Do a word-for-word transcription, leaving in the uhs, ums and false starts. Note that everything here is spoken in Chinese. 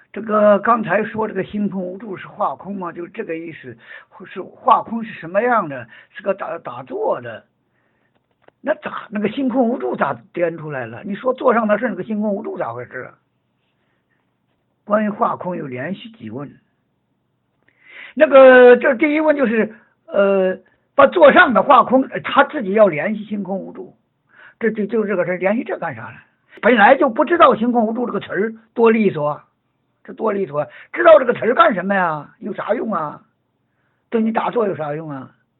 这个刚才说这个星空无助是画空吗？就这个意思，是画空是什么样的？是个打打坐的。那咋那个星空无助咋颠出来了？你说坐上的是那个星空无助咋回事啊？关于画空有连续几问。那个这第一问就是呃，把座上的画空，他自己要联系星空无助，这就就这个事联系这干啥呢？本来就不知道星空无助这个词儿多利索，这多利索，知道这个词儿干什么呀？有啥用啊？对你打坐有啥用啊？